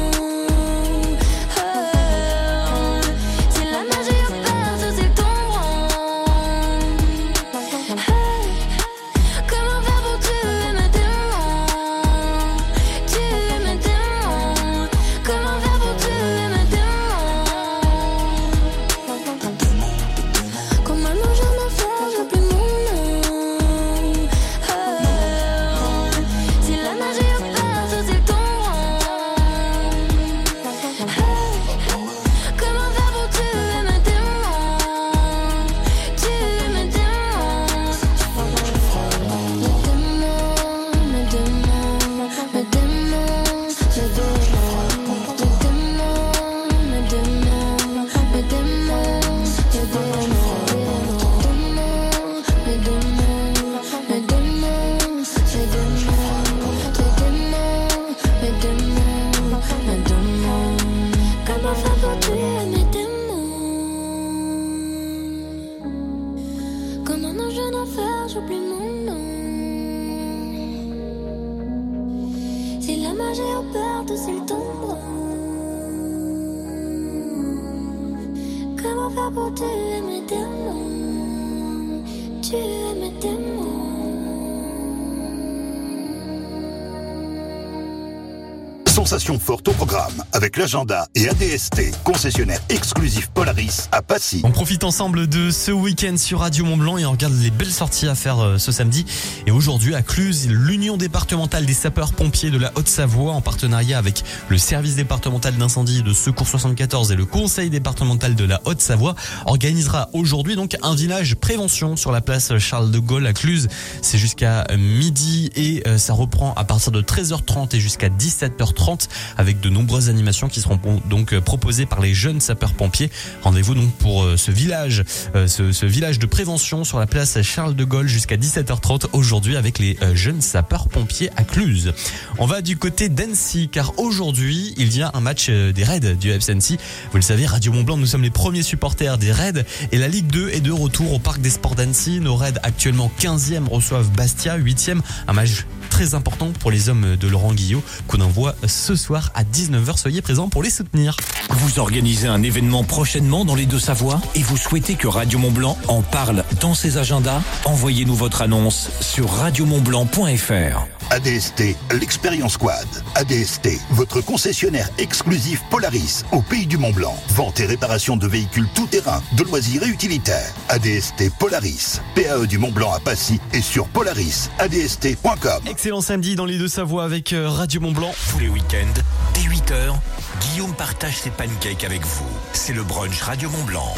Sensation forte au programme avec l'agenda et A D S T, concessionnaire exclusif Polaris à Passy. On profite ensemble de ce week-end sur Radio Mont-Blanc et on regarde les belles sorties à faire ce samedi. Et aujourd'hui à Cluses, l'Union départementale des sapeurs-pompiers de la Haute-Savoie en partenariat avec le service départemental d'incendie de secours soixante-quatorze et le conseil départemental de la Haute-Savoie organisera aujourd'hui donc un village prévention sur la place Charles de Gaulle à Cluses. C'est jusqu'à midi et ça reprend à partir de treize heures trente et jusqu'à dix-sept heures trente avec de nombreuses animations qui seront donc proposées par les jeunes sapeurs-pompiers. Rendez-vous donc pour ce village, ce, ce village de prévention sur la place Charles de Gaulle jusqu'à dix-sept heures trente aujourd'hui avec les jeunes sapeurs-pompiers à Cluses. On va du côté d'Annecy car aujourd'hui il y a un match des Reds du F C Annecy. Vous le savez, Radio Mont-Blanc, nous sommes les premiers supporters des Reds et la Ligue deux est de retour au Parc des Sports d'Annecy. Nos Reds actuellement quinzième reçoivent Bastia, huitième. Un match très important pour les hommes de Laurent Guillot qu'on envoie ce soir à dix-neuf heures. Soyez présents pour les soutenir. Vous organisez un événement prochainement dans les Deux-Savoies et vous souhaitez que Radio Mont-Blanc en parle dans ses agendas? Envoyez-nous votre annonce sur radio mont blanc point f r. A D S T, l'Expérience Quad. A D S T, votre concessionnaire exclusif Polaris au pays du Mont-Blanc. Vente et réparation de véhicules tout-terrain, de loisirs et utilitaires. A D S T Polaris, P A E du Mont-Blanc à Passy et sur polaris a d s t point com. Excellent samedi dans les Deux-Savoies avec Radio Mont-Blanc. Tous les week-ends, dès huit heures, Guillaume partage ses pancakes avec vous. C'est le brunch Radio Mont-Blanc.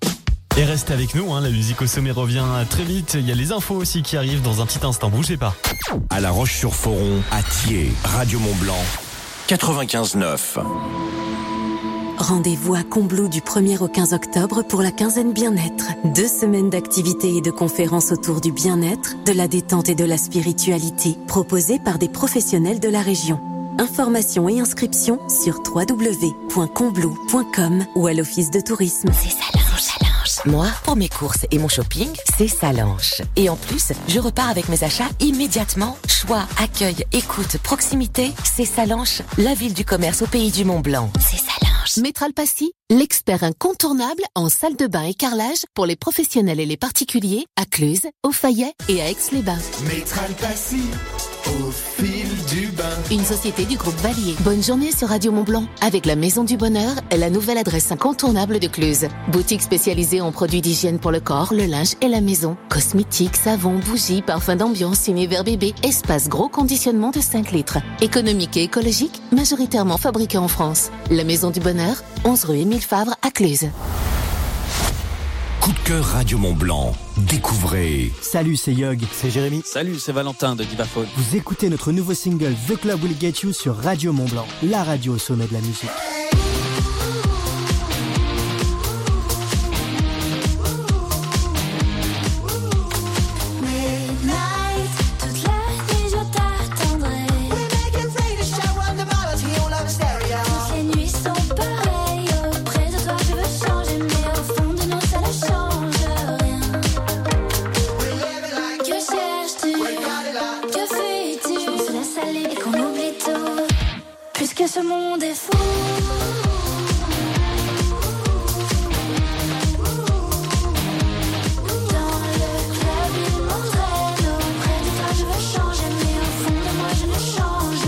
Et restez avec nous, hein, la musique au sommet revient très vite. Il y a les infos aussi qui arrivent dans un petit instant, bougez pas. À La Roche-sur-Foron, à Thiers, Radio Mont-Blanc, quatre-vingt-quinze neuf. Rendez-vous à Combloux du premier au quinze octobre pour la quinzaine bien-être. Deux semaines d'activités et de conférences autour du bien-être, de la détente et de la spiritualité, proposées par des professionnels de la région. Informations et inscriptions sur w w w point combloux point com ou à l'office de tourisme. C'est Salange. Moi, pour mes courses et mon shopping, c'est Salange. Et en plus, je repars avec mes achats immédiatement. Choix, accueil, écoute, proximité, c'est Salange, la ville du commerce au pays du Mont-Blanc. C'est Salange. Métral Passy, L'expert incontournable en salle de bain et carrelage pour les professionnels et les particuliers à Cluse, au Fayet et à Aix-les-Bains. Métral Passy, au fil du bain. Une société du groupe Valier. Bonne journée sur Radio Mont-Blanc avec la Maison du Bonheur, la nouvelle adresse incontournable de Cluse. Boutique spécialisée en produits d'hygiène pour le corps, le linge et la maison. Cosmétiques, savons, bougies, parfums d'ambiance, univers bébé, espace gros conditionnement de cinq litres. Économique et écologique, majoritairement fabriqué en France. La Maison du Bonheur, onze rue Émile Favre à Cluse. Coup de cœur Radio Mont-Blanc. Découvrez. Salut, c'est Yog. C'est Jérémy. Salut, c'est Valentin de Divaphone. Vous écoutez notre nouveau single The Club Will Get You sur Radio Mont-Blanc, la radio au sommet de la musique. Puisque ce monde est fou. Dans le club, il m'entraîne. Auprès de toi, je veux changer, mais au fond de moi, je ne change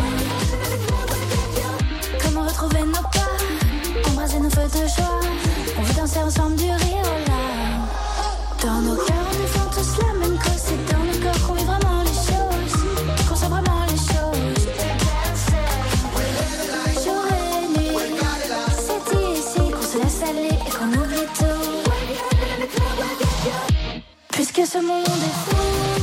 rien. Comment retrouver nos pas, embrasser nos feux de joie. On veut danser ensemble du rire aux larmes. Dans nos cœurs, on défend tous la même cause. C'est dans nos corps qu'on vit vraiment les choses, qu'on sent vraiment les choses. Puisque ce monde est fou.